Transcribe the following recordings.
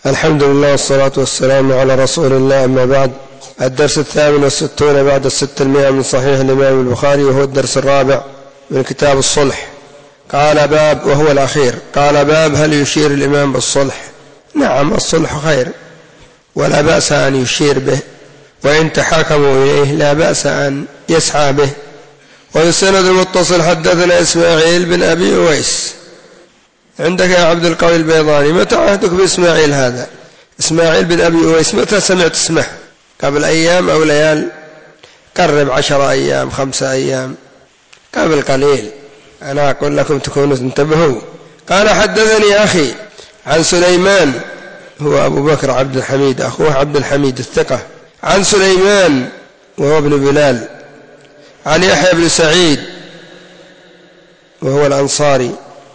الحمد لله والصلاة والسلام على رسول الله، أما بعد. الدرس 68 بعد 600 من صحيح الإمام البخاري، وهو الدرس الرابع من كتاب الصلح. قال باب، وهو الأخير، قال باب هل يشير الإمام بالصلح؟ نعم، الصلح خير ولا بأس أن يشير به، وإن تحاكموا إليه لا بأس أن يسعى به. ويسند المتصل حدثنا إسماعيل بن أبي أويس. عندك يا عبد القوي البيضاني، متى عهدك بإسماعيل هذا؟ إسماعيل بن أبي أويس متى سمعت اسمه؟ قبل أيام أو ليال؟ قرب 10 أيام 5 أيام، قبل قليل. أنا أقول لكم تكونوا انتبهوا. قال حدثني أخي عن سليمان، هو أبو بكر عبد الحميد، أخوه عبد الحميد الثقة، عن سليمان وهو ابن بلال، عن يحيى بن سعيد وهو الأنصاري،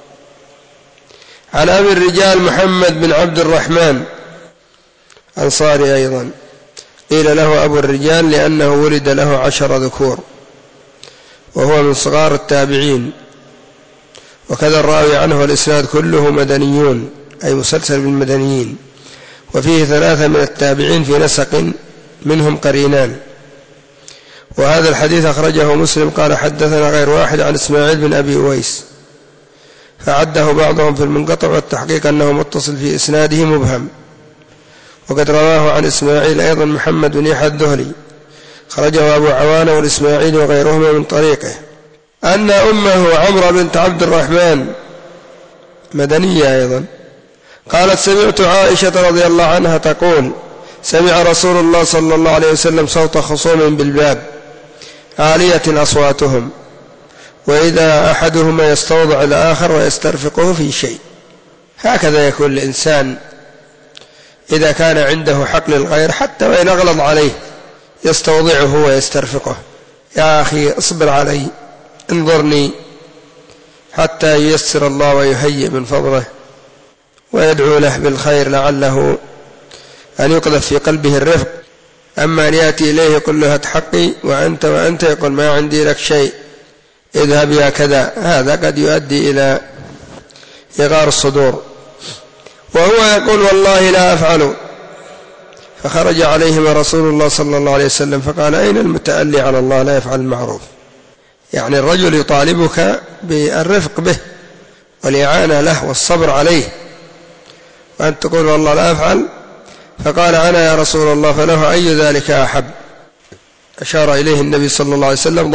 عن أبي الرجال محمد بن عبد الرحمن، أنصاري أيضا، قيل له أبو الرجال لأنه ولد له 10 ذكور، وهو من صغار التابعين. وكذا الراوي عنه والإسناد كله مدنيون، أي مسلسل بالمدنيين، وفيه 3 من التابعين في نسق منهم قرينان. وهذا الحديث أخرجه مسلم. قال حدثنا غير واحد عن إسماعيل بن أبي أويس، فعده بعضهم في المنقطع، والتحقيق أنه متصل في إسناده مبهم. وقد رواه عن إسماعيل أيضا محمد بن يحيى الذهلي، خرجه أبو عوانة والإسماعيلي وغيرهما من طريقه، أن أمه عمرة بنت عبد الرحمن مدنية أيضا، قالت سمعت عائشة رضي الله عنها تقول سمع رسول الله صلى الله عليه وسلم صوت خصوم بالباب عالية أصواتهم، وإذا أحدهما يستوضع الآخر ويسترفقه في شيء. هكذا يكون الإنسان إذا كان عنده حق للغير، حتى وإن أغلظ عليه يستوضعه ويسترفقه. يا أخي اصبر علي، انظرني، حتى ييسر الله ويهيئ من فضله، ويدعو له بالخير لعله أن يقذف في قلبه الرفق. أما أن يأتي إليه يقول له هات حقي وأنت يقول ما عندي لك شيء، اذهب يا كذا، هذا قد يؤدي إلى إغار الصدور. وهو يقول والله لا أفعل، فخرج عليهما رسول الله صلى الله عليه وسلم فقال أين المتألي على الله لا يفعل المعروف؟ يعني الرجل يطالبك بالرفق به والإعانة له والصبر عليه، وأنت تقول والله لا أفعل. فقال أنا يا رسول الله، فله أي ذلك أحب؟ أشار إليه النبي صلى الله عليه وسلم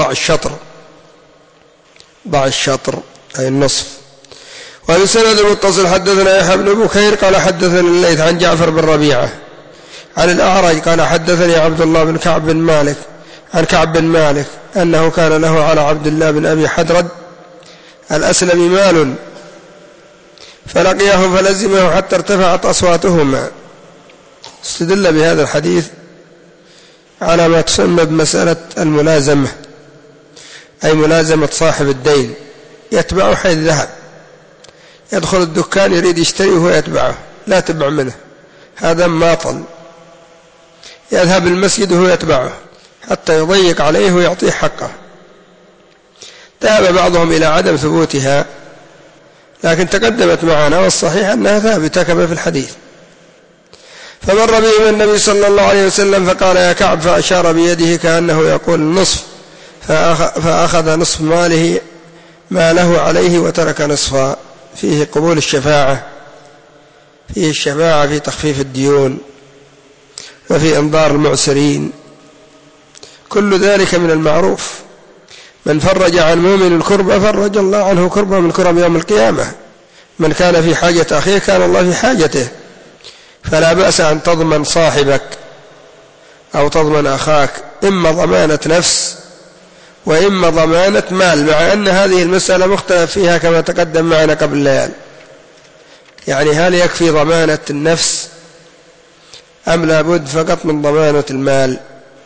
ضع الشطر أي النصف. وبسند المتصل حدثنا يحيى بن بكير قال حدثنا الليث عن جعفر بن ربيعة عن الأعرج قال حدثني عبد الله بن كعب بن مالك عن كعب بن مالك أنه كان له على عبد الله بن أبي حدرد الأسلمي مال، فلقيه فلزمه حتى ارتفعت أصواتهما. استدل بهذا الحديث على ما تسمى بمسألة الملازمة، أي ملازمة صاحب الدين، يتبعه حيث ذهب، يدخل الدكان يريد يشتريه ويتبعه، لا تبع منه، هذا ماطل. يذهب المسجد وهو يتبعه حتى يضيق عليه ويعطيه حقه. ذهب بعضهم إلى عدم ثبوتها، لكن تقدمت معنا والصحيح أنها ثابتة كما في الحديث. فمر بهم النبي صلى الله عليه وسلم فقال يا كعب، فأشار بيده كأنه يقول النصف، فأخذ نصف ما له عليه وترك نصفا. فيه قبول الشفاعة، فيه الشفاعة في تخفيف الديون وفي إنظار المعسرين، كل ذلك من المعروف. من فرج عن مؤمن كربة فرج الله عنه كربة من كرب يوم القيامة. من كان في حاجة أخيه كان الله في حاجته. فلا بأس أن تضمن صاحبك أو تضمن أخاك، إما ضمانة نفس وإما ضمانة مال، مع أن هذه المسألة مختلف فيها كما تقدم معنا قبل ليال. يعني هل يكفي ضمانة النفس أم لابد فقط من ضمانة المال؟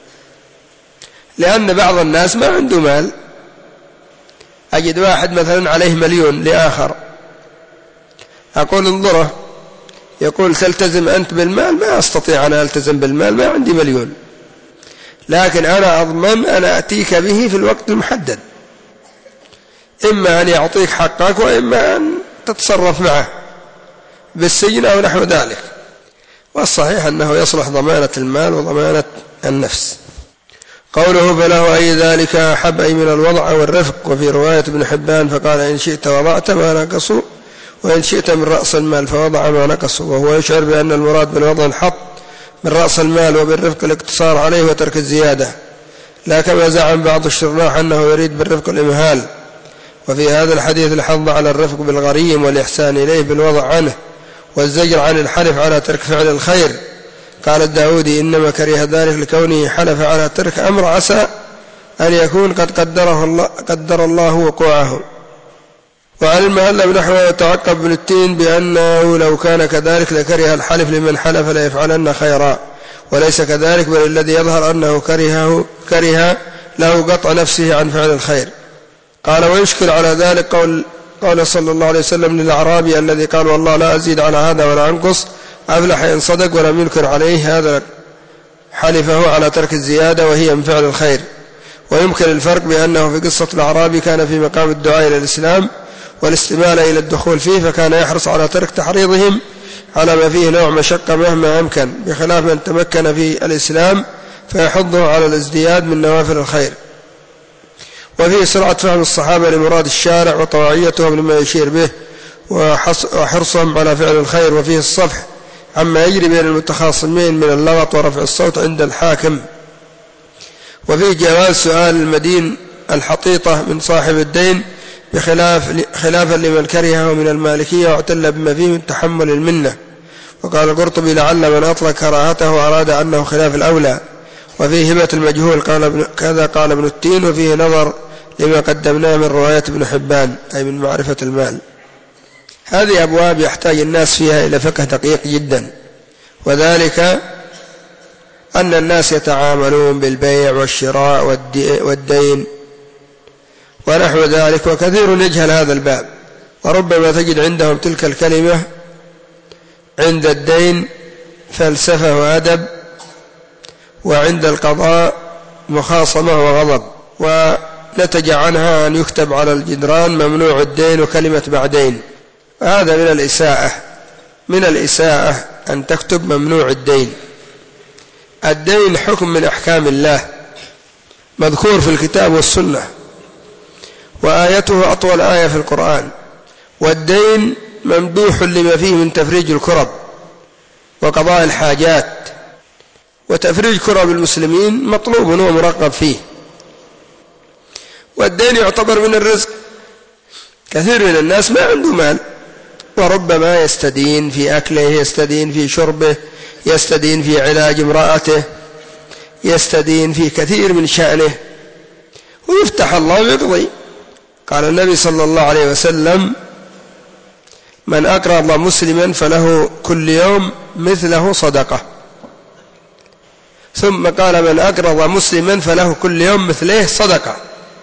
لأن بعض الناس ما عنده مال، أجد واحد مثلا عليه 1,000,000 لآخر، أقول انظره، يقول تلتزم أنت بالمال؟ ما أستطيع أنا ألتزم بالمال، ما عندي 1,000,000، لكن أنا أضمن أن أتيك به في الوقت المحدد، إما أن يعطيك حقك وإما أن تتصرف معه بالسجن أو نحو ذلك. والصحيح أنه يصلح ضمانة المال وضمانة النفس. قوله فله أي ذلك أحب أي من الوضع والرفق. وفي رواية ابن حبان فقال إن شئت وضعت ما نقص وإن شئت من رأس المال فوضع ما نقص. وهو يشعر بأن المراد بالوضع الحط من رأس المال وبالرفق الاقتصار عليه وترك الزيادة، لا كما زعم بعض الشراح أنه يريد بالرفق الإمهال. وفي هذا الحديث الحظ على الرفق بالغريم والإحسان إليه بالوضع عنه والزجر عن الحلف على ترك فعل الخير. قال الداودي إنما كره ذلك لكونه حلف على ترك أمر عسى أن يكون قد قدر الله وقوعه. وعن المهلة بنحوه يتعقب ابن التين بأنه لو كان كذلك لكره الحلف لمن حلف ليفعلن خيرا، وليس كذلك، بل الذي يظهر أنه كره له قطع نفسه عن فعل الخير. قال ويشكل على ذلك قول صلى الله عليه وسلم للأعرابي الذي قال والله لا أزيد على هذا ولا أنقص أفلح إن صدق ولم ينكر عليه، هذا حلفه على ترك الزيادة وهي من فعل الخير. ويمكن الفرق بأنه في قصة الأعرابي كان في مقام الدعاء إلى الإسلام والاستمالة إلى الدخول فيه، فكان يحرص على ترك تحريضهم على ما فيه نوع مشقة مهما أمكن، بخلاف من تمكن في الإسلام فيحضه على الازدياد من نوافل الخير. وفيه سرعة فهم الصحابة لمراد الشارع وطواعيتهم لما يشير به وحرصهم على فعل الخير. وفيه الصفح عما يجري بين المتخاصمين من اللغط ورفع الصوت عند الحاكم. وفيه جواز سؤال المدين الحطيطة من صاحب الدين خلافا لمن كرهه من المالكية واعتل بما فيه من تحمل المنة. وقال القرطبي لعل من أطلق كراهته أراد أنه خلاف الأولى. وفيه هبة المجهول كذا قال ابن التين. وفيه نظر لما قدمناه من رواية ابن حبان أي من معرفة المال. هذه أبواب يحتاج الناس فيها إلى فقه دقيق جدا، وذلك أن الناس يتعاملون بالبيع والشراء والدين ونحو ذلك، وكثير يجهل هذا الباب، وربما تجد عندهم تلك الكلمة عند الدين فلسفة وأدب، وعند القضاء مخاصمة وغضب، ونتج عنها أن يكتب على الجدران ممنوع الدين وكلمة بعدين. هذا من الإساءة أن تكتب ممنوع الدين. الدين حكم من أحكام الله مذكور في الكتاب والسنة، وآيته أطول آية في القرآن، والدين ممدوح لما فيه من تفريج الكرب وقضاء الحاجات، وتفريج كرب المسلمين مطلوب ومرغب فيه. والدين يعتبر من الرزق. كثير من الناس ما عنده مال، وربما يستدين في أكله، يستدين في شربه، يستدين في علاج امرأته، يستدين في كثير من شأنه، ويفتح الله ويقضي. قال النبي صلى الله عليه وسلم من أقرض مسلما فله كل يوم مثله صدقة. ثم قال من أقرض مسلما فله كل يوم مثله صدقة.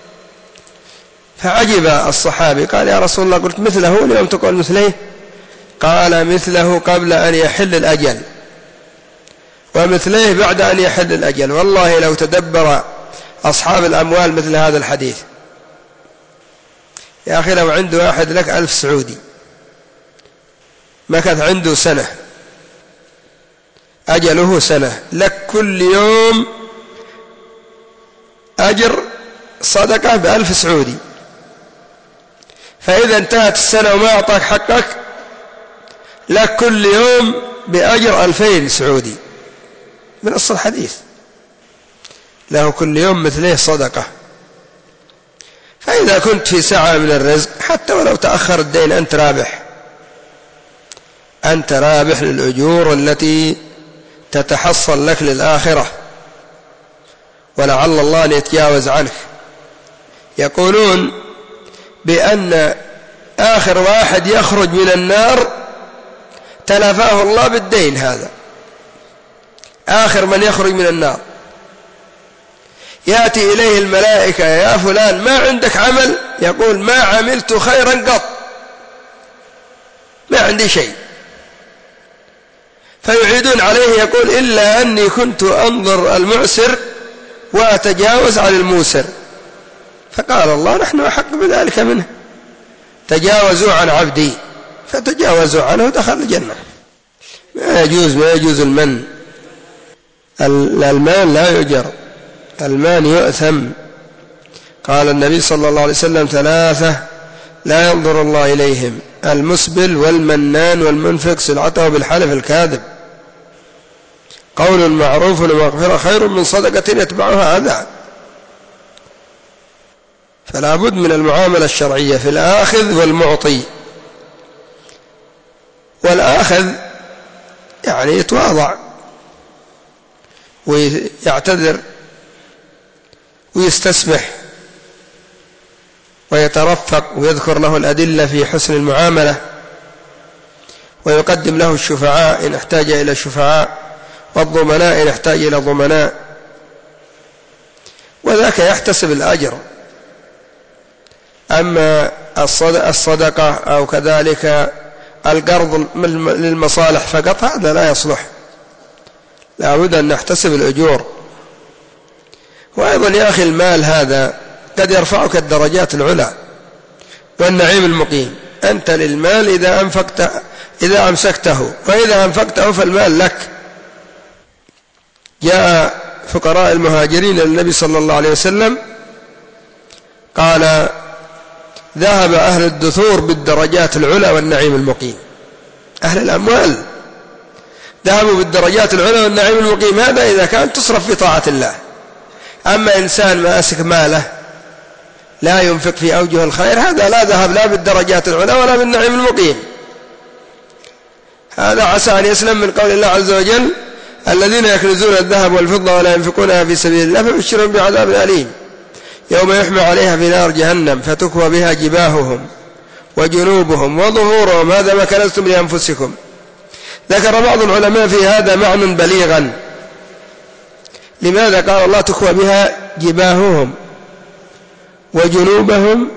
فعجب الصحابي قال يا رسول الله قلت مثله لم تقل مثله؟ قال مثله قبل أن يحل الأجل ومثله بعد أن يحل الأجل. والله لو تدبر أصحاب الأموال مثل هذا الحديث، يا أخي لو عنده أحد لك 1000 سعودي مكث عنده سنة، أجله سنة، لك كل يوم أجر صدقة ب1000 سعودي، فإذا انتهت السنة وما أعطاك حقك لك كل يوم بأجر 2000 سعودي. من أصل الحديث له كل يوم مثله صدقة. فإذا كنت في سعة من الرزق حتى ولو تأخر الدين أنت رابح للأجور التي تتحصل لك للآخرة، ولعل الله أن يتجاوز عنك. يقولون بأن آخر واحد يخرج من النار تلافاه الله بالدين. هذا آخر من يخرج من النار، يأتي إليه الملائكة يا فلان ما عندك عمل؟ يقول ما عملت خيرا قط، ما عندي شيء. فيعيدون عليه يقول إلا أني كنت أنظر المعسر وأتجاوز عن الموسر. فقال الله نحن أحق بذلك منه، تجاوزوا عن عبدي، فتجاوزوا عنه ودخل الجنة. ما يجوز المن. المال لا يؤجر، المال يؤثم. قال النبي صلى الله عليه وسلم: 3 لا ينظر الله إليهم: المسبل والمنان والمنفق سلعته بالحلف الكاذب. قول معروف ومغفرة خير من صدقة يتبعها أذى. فلا بد من المعاملة الشرعية في الآخذ والمعطي. والآخذ يعني يتواضع ويعتذر ويستسمح ويترفق ويذكر له الأدلة في حسن المعاملة، ويقدم له الشفعاء إن احتاج إلى شفعاء، والضمناء إن احتاج إلى ضمناء، وذاك يحتسب الأجر. أما الصدقة أو كذلك القرض للمصالح فقط هذا لا يصلح، لا بد أن نحتسب الأجور. وأيضا يا أخي المال هذا قد يرفعك الدرجات العلى والنعيم المقيم. أنت للمال إذا أمسكته، وإذا أنفقته فالمال لك. جاء فقراء المهاجرين للنبي صلى الله عليه وسلم قال: ذهب أهل الدثور بالدرجات العلى والنعيم المقيم. أهل الأموال ذهبوا بالدرجات العلى والنعيم المقيم، هذا إذا كان تصرف في طاعة الله. أما إنسان ماسك ماله لا ينفق في أوجه الخير، هذا لا ذهب لا بالدرجات العلى ولا بالنعيم المقيم. هذا عسى أن يسلم من قول الله عز وجل: الذين يكنزون الذهب والفضة ولا ينفقونها في سبيل الله فبشرهم بعذاب أليم يوم يحمى عليها في نار جهنم فتكوى بها جباههم وجنوبهم وظهورهم هذا ما كنزتم لأنفسكم. ذكر بعض العلماء في هذا معنى بليغا. لماذا قال الله تكوى بها جباههم وجنوبهم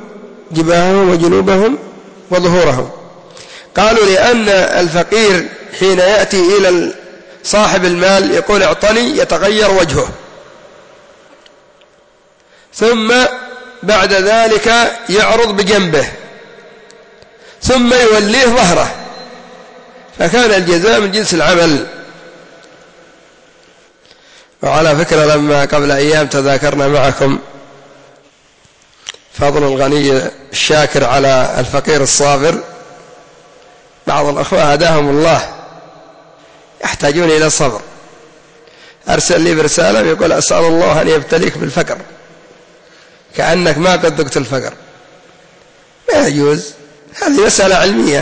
وظهورهم؟ قالوا لأن الفقير حين يأتي إلى صاحب المال يقول: اعطني، يتغير وجهه، ثم بعد ذلك يعرض بجنبه، ثم يوليه ظهره، فكان الجزاء من جنس العمل. وعلى فكرة لما قبل أيام تذاكرنا معكم فضل الغني الشاكر على الفقير الصابر، بعض الأخوة هداهم الله يحتاجون إلى الصبر، أرسل لي برسالة يقول: أسأل الله أن يبتليك بالفقر، كأنك ما قد ذقت الفقر. ما يجوز، هذه مسألة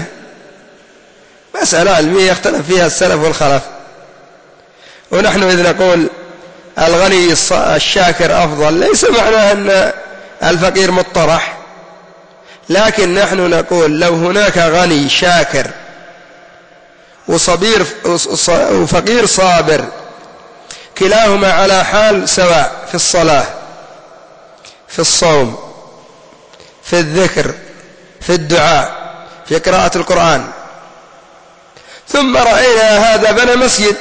علمية يختلف فيها السلف والخلف. ونحن إذ نقول الغني الشاكر أفضل ليس معناه أن الفقير مطرح، لكن نحن نقول لو هناك غني شاكر وفقير صابر كلاهما على حال سواء في الصلاة، في الصوم، في الذكر، في الدعاء، في قراءة القرآن، ثم رأينا هذا بنى مسجد،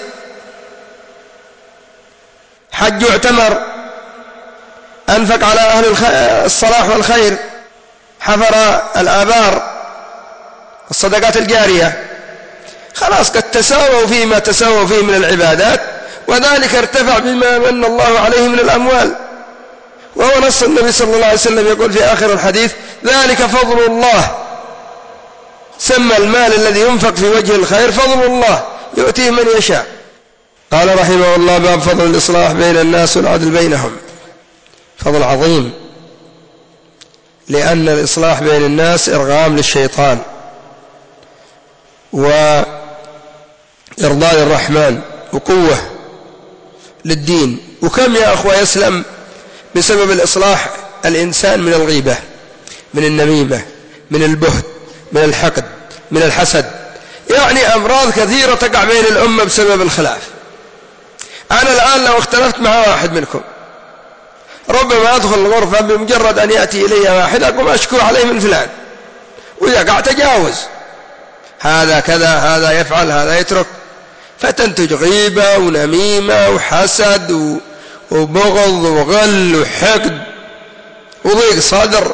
حج واعتمر، أنفق على أهل الصلاح والخير، حفر الآبار، الصدقات الجارية، خلاص قد تساووا فيما تساووا فيه من العبادات، وذلك ارتفع بما من الله عليه من الأموال. وهو نص النبي صلى الله عليه وسلم يقول في آخر الحديث: ذلك فضل الله. سمى المال الذي ينفق في وجه الخير فضل الله يؤتيه من يشاء. قال رحمه الله: باب فضل الإصلاح بين الناس والعدل بينهم. فضل عظيم، لأن الإصلاح بين الناس إرغام للشيطان وإرضاء الرحمن وقوة للدين. وكم يا أخوة يسلم بسبب الإصلاح الإنسان من الغيبة، من النميمة، من البهت، من الحقد، من الحسد، يعني أمراض كثيرة تقع بين الأمة بسبب الخلاف. أنا الآن لو اختلفت مع واحد منكم ربما أدخل الغرفة بمجرد أن يأتي إلي واحد أقوم أشكو عليه من فلان ويقع تجاوز، هذا كذا، هذا يفعل، هذا يترك، فتنتج غيبة ونميمة وحسد وبغض وغل وحقد وضيق صدر.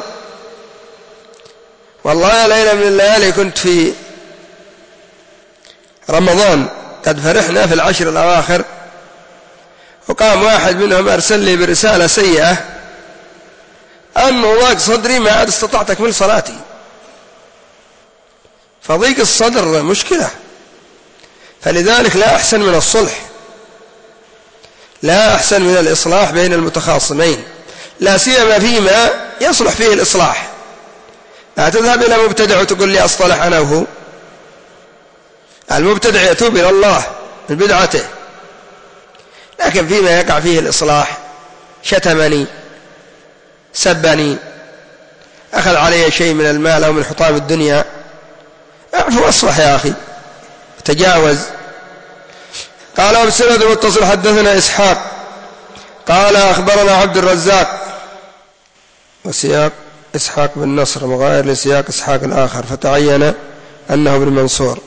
والله يا ليلة من الليالي كنت في رمضان قد فرحنا في العشر الأواخر، وقام واحد منهم أرسل لي برسالة سيئة أنه ضاق صدري ما عاد استطعت أكمل صلاتي. فضيق الصدر مشكلة، فلذلك لا أحسن من الصلح، لا أحسن من الإصلاح بين المتخاصمين، لا سيما فيما يصلح فيه الإصلاح. لا تذهب إلى مبتدع وتقول لي أصطلح أنا وهو. المبتدع يتوب إلى الله من بدعته، لكن فيما يقع فيه الإصلاح، شتمني، سبني، أخذ علي شيء من المال أو من حطام الدنيا، اعفو واصلح يا أخي، تجاوز. قال وبسند متصل حدثنا إسحاق قال أخبرنا عبد الرزاق، وسياق إسحاق بن نصر مغاير لسياق إسحاق الآخر، فتعين أنه ابن منصور.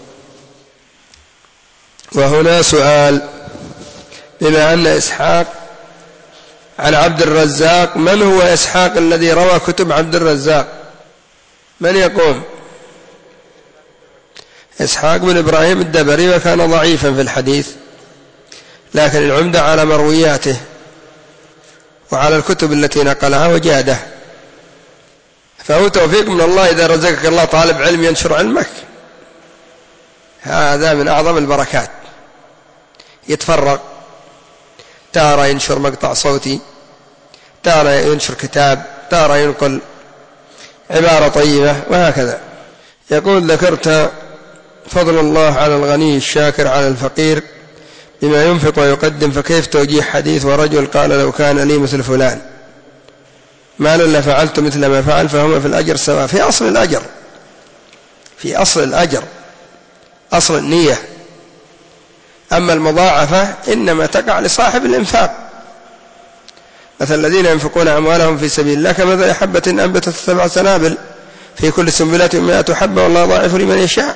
وهنا سؤال: بما أن إسحاق عن عبد الرزاق، من هو إسحاق الذي روى كتب عبد الرزاق؟ من يقوم؟ إسحاق بن إبراهيم الدبري، وكان ضعيفا في الحديث، لكن العمدة على مروياته وعلى الكتب التي نقلها وجاده، فهو توفيق من الله إذا رزقك الله طالب علم ينشر علمك، هذا من أعظم البركات. يتفرغ، تارة ينشر مقطع صوتي، تارة ينشر كتاب، تارة ينقل عبارة طيبة، وهكذا. يقول: ذكرت فضل الله على الغني الشاكر على الفقير بما ينفق ويقدم، فكيف توجيه حديث ورجل قال لو كان لي مثل فلان ما لله فعلت مثل ما فعل فهما في الأجر سواء؟ في أصل الأجر، في أصل الأجر، أصل النية. أما المضاعفة إنما تقع لصاحب الإنفاق. مثل الذين ينفقون أموالهم في سبيل الله كمثل حبة أنبتت 7 سنابل في كل سنبلة 100 حبة والله ضاعف لمن يشاء.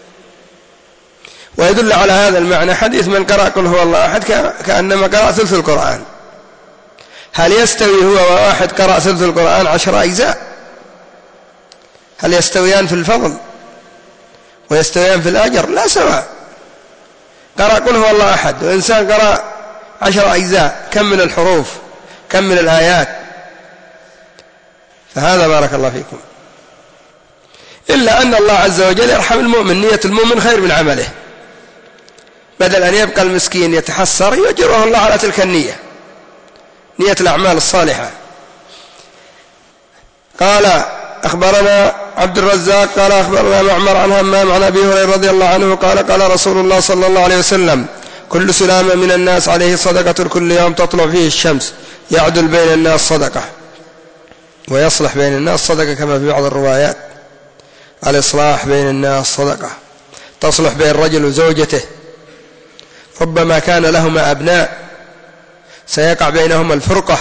ويدل على هذا المعنى حديث من قرأ قل هو الله أحد كأنما قرأ ثلث القرآن. هل يستوي هو وواحد قرأ ثلث القرآن 10 أجزاء؟ هل يستويان في الفضل ويستويان في الأجر؟ لا سواء. قرأ قل هو الله أحد وإنسان قرأ 10 أجزاء، كم من الحروف، كم من الآيات. فهذا بارك الله فيكم. إلا أن الله عز وجل يرحم المؤمن، نية المؤمن خير من عمله، بدل أن يبقى المسكين يتحسر يجره الله على تلك النية، نية الأعمال الصالحة. قال أخبرنا عبد الرزاق قال أخبرنا معمر عن همام عن أبي هريرة رضي الله عنه قال قال رسول الله صلى الله عليه وسلم: كل سلام من الناس عليه صدقة كل يوم تطلع فيه الشمس يعدل بين الناس صدقة، ويصلح بين الناس صدقة، كما في بعض الروايات الإصلاح بين الناس صدقة، تصلح بين الرجل وزوجته، ربما كان لهما أبناء سيقع بينهما الفرقة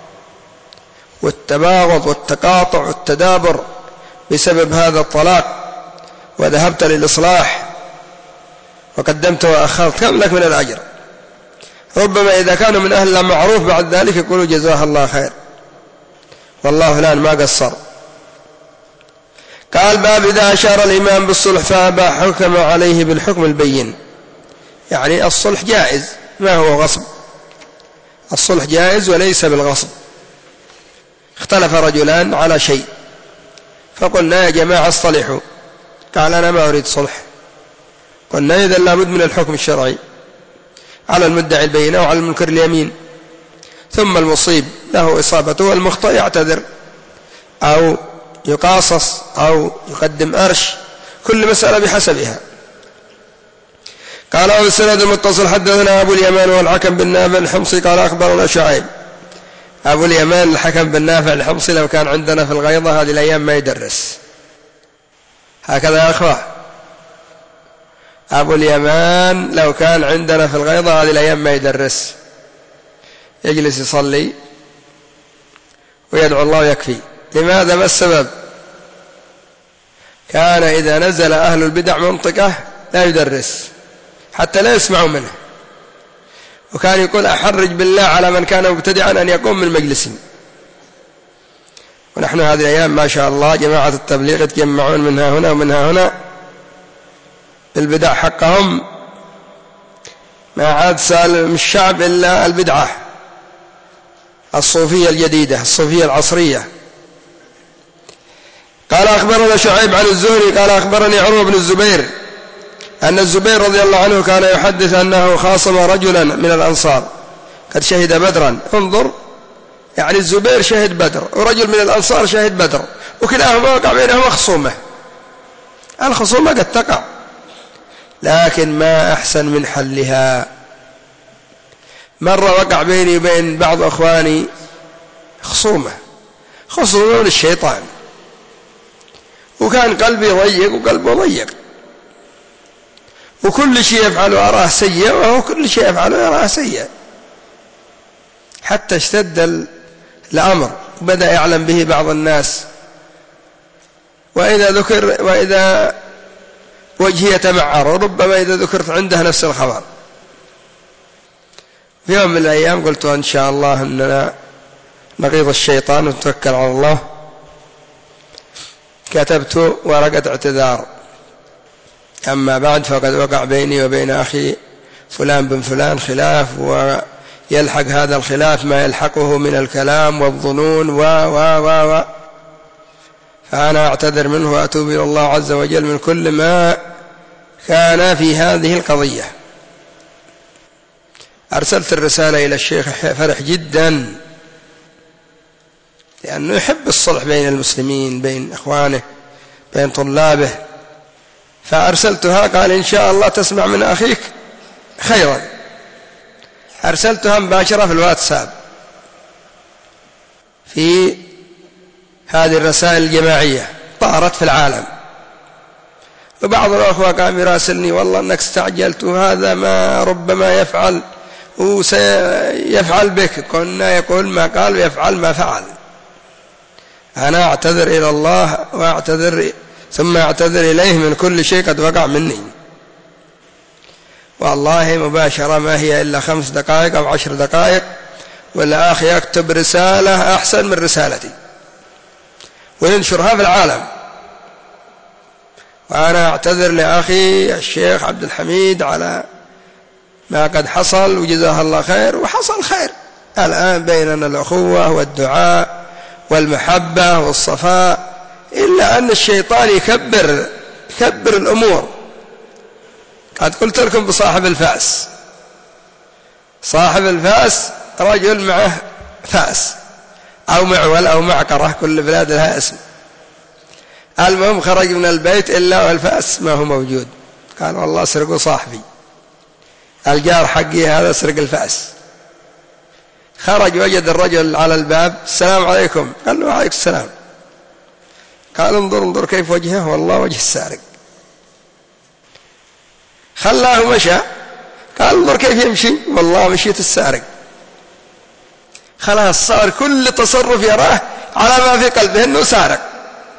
والتباغض والتقاطع والتدابر بسبب هذا الطلاق، وذهبت للإصلاح وقدمت وأخرت، كم لك من الأجر؟ ربما إذا كانوا من أهل المعروف بعد ذلك يقولوا جزاه الله خير، والله الآن ما قصر. قال: باب إذا أشار الإمام بالصلح فأبى حكم عليه بالحكم البين. يعني الصلح جائز، ما هو غصب، الصلح جائز وليس بالغصب. اختلف رجلان على شيء فقلنا يا جماعة اصطلحوا، قال أنا ما أريد صلح، قلنا إذن لابد من الحكم الشرعي على المدعي البينة وعلى المنكر اليمين، ثم المصيب له إصابته والمخطئ يعتذر أو يقاصص أو يقدم أرش، كل مسألة بحسبها. قال وبالسند المتصل حدثنا أبو اليمان والحكم بن نافع الحمصي قال أخبرنا شعيب. أبو اليمان الحكم بن نافع الحمصي لو كان عندنا في الغيضة هذه الأيام ما يدرس، هكذا يا أخوة، أبو اليمان لو كان عندنا في الغيضة هذه الأيام ما يدرس، يجلس يصلي ويدعو الله يكفي. لماذا؟ ما السبب؟ كان إذا نزل أهل البدع منطقة لا يدرس حتى لا يسمعوا منه، وكان يقول أحرج بالله على من كان مبتدعا أن يقوم من مجلس. ونحن هذه الأيام ما شاء الله جماعة التبليغ يتجمعون منها هنا ومنها هنا بالبدع حقهم، ما عاد سالم الشعب إلا البدعة الصوفية الجديدة الصوفية العصرية. قال أخبرنا شعيب عن الزهري قال أخبرني عروة بن الزبير أن الزبير رضي الله عنه كان يحدث أنه خاصم رجلا من الأنصار قد شهد بدرا. انظر، يعني الزبير شهد بدر ورجل من الأنصار شهد بدر، وكلاهما وقع بينهما خصومة. الخصومة قد تقع، لكن ما أحسن من حلها. مرة وقع بيني وبين بعض أخواني خصومة من الشيطان، وكان قلبي ضيق وقلبه ضيق، وكل شيء يفعله أراه سيء وهو كل شيء يفعله يراه سيء، حتى اشتد الأمر بدأ يعلم به بعض الناس، وإذا وجهي يتمعر، وربما إذا ذكرت عنده نفس الخبر. في يوم من الأيام قلت إن شاء الله أننا نغيظ الشيطان ونتوكل على الله. كتبت ورقة اعتذار: أما بعد فقد وقع بيني وبين أخي فلان بن فلان خلاف، ويلحق هذا الخلاف ما يلحقه من الكلام والظنون فأنا أعتذر منه وأتوب إلى الله عز وجل من كل ما كان في هذه القضية. أرسلت الرسالة إلى الشيخ فرح جدا، لأنه يحب الصلح بين المسلمين، بين إخوانه، بين طلابه. فأرسلتها، قال إن شاء الله تسمع من أخيك خيرا. أرسلتها مباشرة في الواتساب في هذه الرسائل الجماعية طارت في العالم. وبعض الأخوة قام يراسلني: والله أنك استعجلت، وهذا ما ربما يفعل وسيفعل بك. كنا يقول ما قال ويفعل ما فعل. أنا أعتذر إلى الله وأعتذر ثم أعتذر إليه من كل شيء قد وقع مني. والله مباشرة ما هي إلا 5 دقائق أو 10 دقائق، والأخ يكتب رسالة أحسن من رسالتي وينشرها في العالم. وأنا أعتذر لأخي الشيخ عبد الحميد على ما قد حصل، وجزاه الله خير، وحصل خير. الآن بيننا الأخوة والدعاء والمحبة والصفاء، إلا أن الشيطان يكبر الأمور. قد قلت لكم بصاحب الفأس. صاحب الفأس رجل معه فأس أو معول أو معقرة، كل بلاد لها اسم. المهم خرج من البيت إلا والفأس ما هو موجود. قال والله سرقوا صاحبي الجار حقي هذا، سرق الفأس. خرج وجد الرجل على الباب: السلام عليكم. قال له: وعليكم السلام. قال: انظر كيف وجهه، والله وجه السارق. خلاه مشى. قال: انظر كيف يمشي، والله مشيت السارق. خلاص صار كل تصرف يراه على ما في قلبه أنه سارق.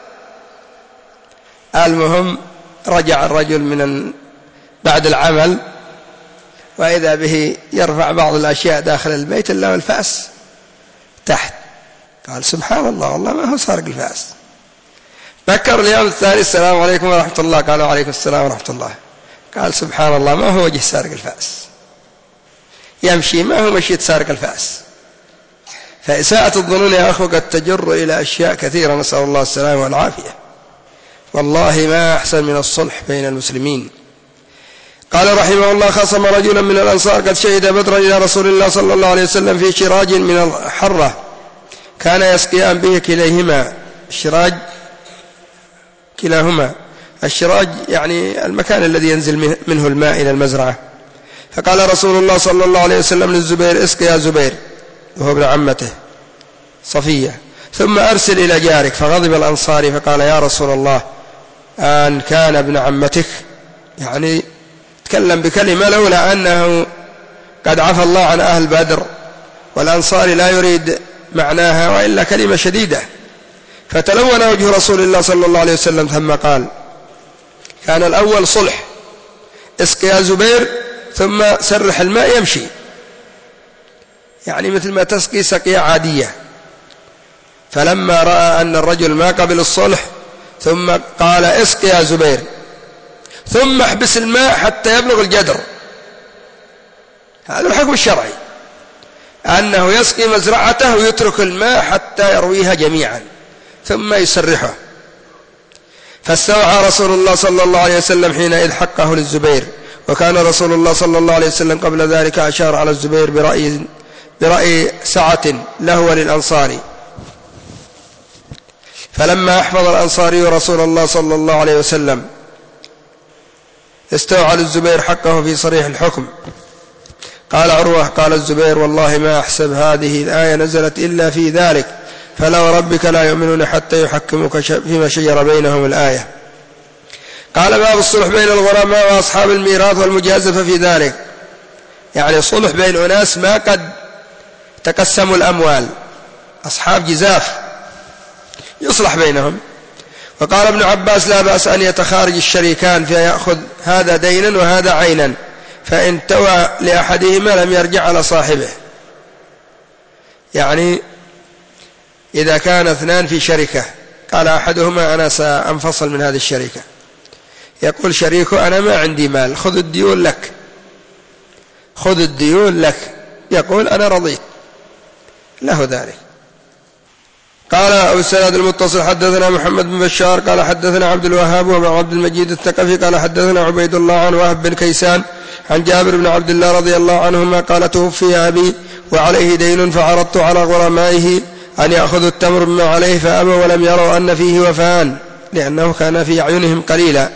المهم رجع الرجل بعد العمل، وإذا به يرفع بعض الأشياء داخل البيت إلا الفأس تحت. قال: سبحان الله، والله ما هو سارق الفأس. بكر اليوم الثاني: السلام عليكم ورحمة الله. قال: وعليكم السلام ورحمة الله. قال: سبحان الله، ما هو وجه سارق الفأس، يمشي ما هو مشيت سارق الفأس. فإساءة الظنون يا أخو قد تجر إلى أشياء كثيرة، نسأل الله السلامة والعافية. والله ما أحسن من الصلح بين المسلمين. قال رحمه الله: خصم رجلا من الأنصار قد شهد بدرا إلى رسول الله صلى الله عليه وسلم في شراج من الحرة كان يسقيان به كليهما. الشراج كلاهما، الشراج يعني المكان الذي ينزل منه الماء إلى المزرعة. فقال رسول الله صلى الله عليه وسلم للزبير: اسق يا زبير، وهو ابن عمته صفية، ثم أرسل إلى جارك. فغضب الأنصاري فقال: يا رسول الله، أن كان ابن عمتك؟ يعني تكلم بكلمة لولا أنه قد عفى الله عن أهل بدر، والأنصاري لا يريد معناها، وإلا كلمة شديدة. فتلون وجه رسول الله صلى الله عليه وسلم، ثم قال: كان الأول صلح، اسق يا زبير، ثم سرح الماء يمشي، يعني مثل ما تسقي سقية عادية. فلما رأى أن الرجل ما قبل الصلح ثم قال: اسق يا زبير، ثم احبس الماء حتى يبلغ الجدر. هذا الحكم الشرعي، أنه يسقي مزرعته ويترك الماء حتى يرويها جميعا ثم يسرحه. فاستوعى رسول الله صلى الله عليه وسلم حينئذ حقه للزبير، وكان رسول الله صلى الله عليه وسلم قبل ذلك أشار على الزبير برأي سعة له وللأنصار. فلما أحفظ الأنصاري رسول الله صلى الله عليه وسلم استوعى للزبير حقه في صريح الحكم. قال عروة قال الزبير: والله ما أحسب هذه الآية نزلت إلا في ذلك، فلا وربك لا يؤمنون حتى يحكموك فيما شجر بينهم الآية. قال: باب الصلح بين الغرماء وأصحاب الميراث والمجازفة في ذلك، يعني صلح بين أناس ما قد تقسموا الأموال، أصحاب جزاف يصلح بينهم. وقال ابن عباس: لا بأس أن يتخارج الشريكان فيأخذ هذا دينا وهذا عينا، فإن توى لأحدهما لم يرجع على صاحبه. يعني إذا كان اثنان في شركة، قال أحدهما: أنا سأنفصل من هذه الشركة، يقول شريكه: أنا ما عندي مال، خذ الديون لك، خذ الديون لك، يقول: أنا رضيت، له ذلك. قال أبو السناد المتصل: حدثنا محمد بن بشار قال حدثنا عبد الوهاب وابن عبد المجيد الثقفي قال حدثنا عبيد الله عن وهب بن كيسان عن جابر بن عبد الله رضي الله عنهما قال: توفي أبي وعليه دين، فعرضت على غرمائه أن يأخذوا التمر مما عليه، فأبوا ولم يروا أن فيه وفاء، لأنه كان في أعينهم قليلا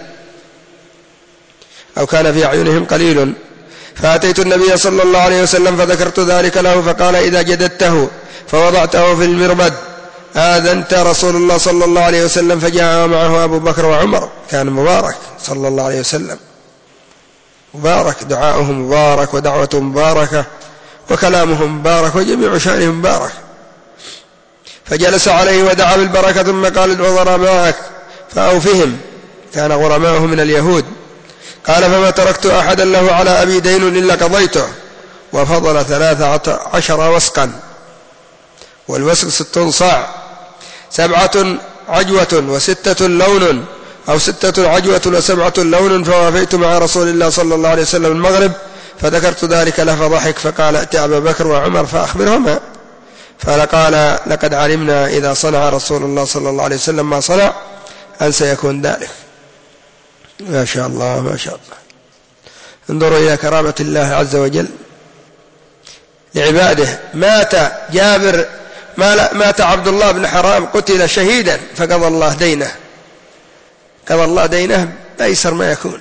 أو كان في أعينهم قليل. فأتيت النبي صلى الله عليه وسلم فذكرت ذلك له، فقال: إذا جددته فوضعته في المربد آذنت رسول الله صلى الله عليه وسلم، فجاء معه أبو بكر وعمر. كان مبارك صلى الله عليه وسلم، مبارك، دعاؤه مبارك ودعوته مباركة وكلامه مبارك وجميع شأنه مبارك. فجلس عليه ودعا بالبركة، ثم قال: ادعو غرماءك فأوفهم. كان غرماءه من اليهود. قال: فما تركت أحدا له على أبي دين إلا قضيته. وفضل 13 وسقا، والوسق 6 صاع، 7 عجوة و6 لون، أو 6 عجوة و7 لون. فوافيت مع رسول الله صلى الله عليه وسلم المغرب، فذكرت ذلك له فضحك، فقال: ائت أبا بكر وعمر فأخبرهما. فقال: لقد علمنا إذا صنع رسول الله صلى الله عليه وسلم ما صنع أن سيكون ذلك. ما شاء الله ما شاء الله. انظروا إلى كرامة الله عز وجل لعباده. مات جابر، مات عبد الله بن حرام، قتل شهيدا، فقضى الله دينه، قضى الله دينه بأيسر ما يكون.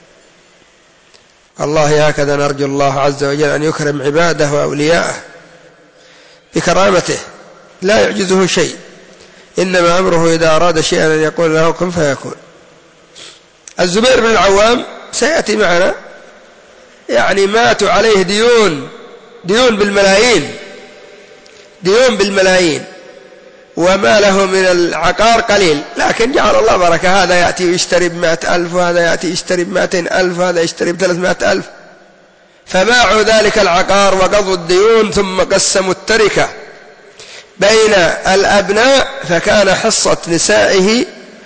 الله هكذا نرجو الله عز وجل أن يكرم عباده وأولياءه بكرامته، لا يعجزه شيء، إنما أمره إذا أراد شيئا أن يقول له كن فيكون. الزبير بن العوام سيأتي معنا، يعني ماتوا عليه ديون بالملايين، ديون بالملايين، وما له من العقار قليل، لكن جعل الله بركة. هذا يأتي يشتري ب100,000، وهذا يأتي يشتري ب200,000، وهذا يشتري ب300,000. فباعوا ذلك العقار وقضوا الديون، ثم قسموا التركة بين الأبناء، فكان حصة نسائه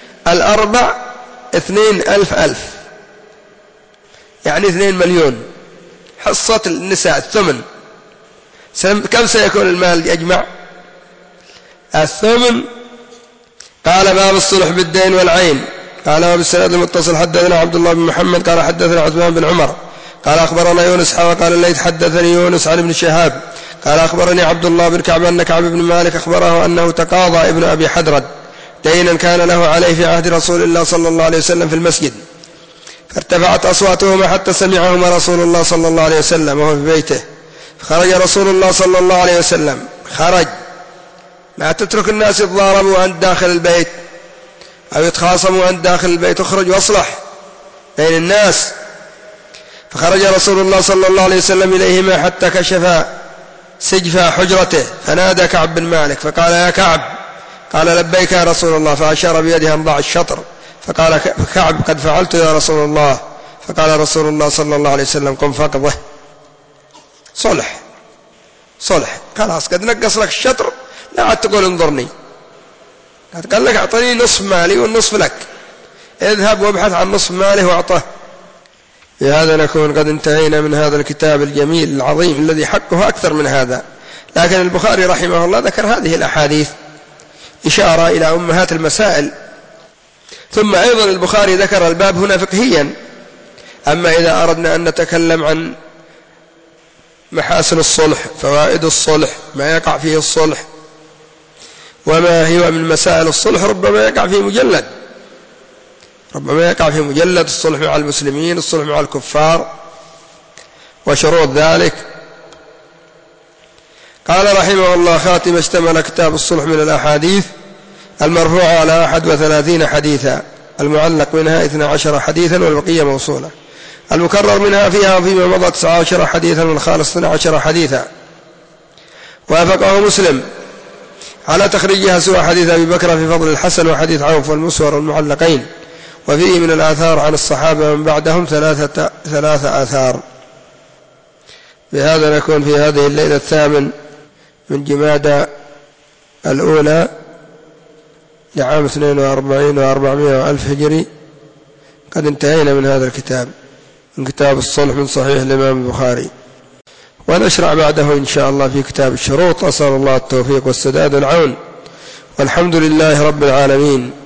2,000,000، يعني 2 مليون حصة النساء، الثمن. كم سيكون المال يجمع؟ الثمن. قال: باب الصلح بالدين والعين. قال: وبالسند المتصل حدثنا عبد الله بن محمد قال حدثنا عثمان بن عمر قال أخبرنا يونس قال الليث حدثني يونس عن ابن شهاب قال أخبرني عبد الله بن كعب أن كعب بن مالك أخبره أنه تقاضى ابن أبي حدرد دينا كان له عليه في عهد رسول الله صلى الله عليه وسلم في المسجد، فارتفعت أصواتهما حتى سمعهما رسول الله صلى الله عليه وسلم وهو في بيته. فخرج رسول الله صلى الله عليه وسلم، خرج، لا تترك الناس يتضاربوا عند داخل البيت أو يتخاصموا عند داخل البيت، اخرج واصلح بين الناس. فخرج رسول الله صلى الله عليه وسلم إليهما حتى كشف سجف حجرته، فنادى كعب بن مالك فقال: يا كعب. قال: لبيك يا رسول الله. فأشار بيده أن ضع الشطر، فقال كعب: قد فعلت يا رسول الله. فقال رسول الله صلى الله عليه وسلم: قم فقضه. صلح، خلاص، قد نقص لك الشطر، لا عاد تقول انظرني، قال لك أعطني نصف مالي والنصف لك، اذهب وابحث عن نصف ماله واعطه. بهذا نكون قد انتهينا من هذا الكتاب الجميل العظيم الذي حقه أكثر من هذا. لكن البخاري رحمه الله ذكر هذه الأحاديث إشارة إلى أمهات المسائل. ثم أيضا البخاري ذكر الباب هنا فقهيا. أما إذا أردنا أن نتكلم عن محاسن الصلح، فوائد الصلح، ما يقع فيه الصلح، وما هي من مسائل الصلح، ربما يقع في مجلد الصلح مع المسلمين، الصلح مع الكفار وشروط ذلك. قال رحمه الله: خاتم اشتمل كتاب الصلح من الأحاديث المرفوعة على 31 حديثا، المعلق منها 12 حديثا والبقية موصولة، المكرر منها فيها وفيما مضى 19 حديثا والخالص 12 حديثا. وافقه مسلم على تخريجها سوى حديث أبي بكر في فضل الحسن وحديث عوف والمسور والمعلقين، وفيه من الآثار عن الصحابة ومن بعدهم 3 آثار. بهذا نكون في هذه الليلة 8 من جمادى الأولى لعام 42 و400 وألف هجري قد انتهينا من هذا الكتاب، من كتاب الصلح من صحيح الإمام البخاري، ونشرع بعده إن شاء الله في كتاب الشروط. أسأل الله التوفيق والسداد والعون، والحمد لله رب العالمين.